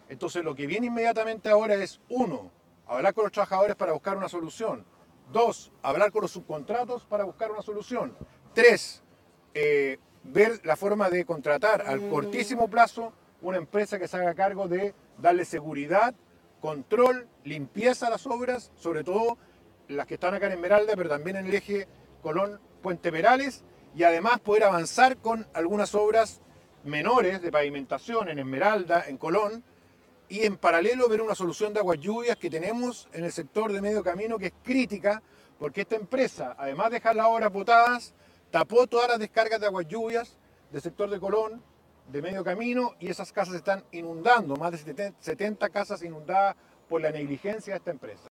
Entonces lo que viene inmediatamente ahora es, uno, hablar con los trabajadores para buscar una solución. Dos, hablar con los subcontratos para buscar una solución. Tres, ver la forma de contratar al cortísimo plazo una empresa que se haga cargo de darle seguridad, control, limpieza a las obras, sobre todo las que están acá en Esmeralda, pero también en el eje Colón-Puente Perales, y además poder avanzar con algunas obras menores de pavimentación en Esmeralda, en Colón, y en paralelo ver una solución de aguas lluvias que tenemos en el sector de Medio Camino, que es crítica, porque esta empresa, además de dejar las obras botadas, tapó todas las descargas de aguas lluvias del sector de Colón, de Medio Camino, y esas casas se están inundando, más de 70 casas inundadas por la negligencia de esta empresa.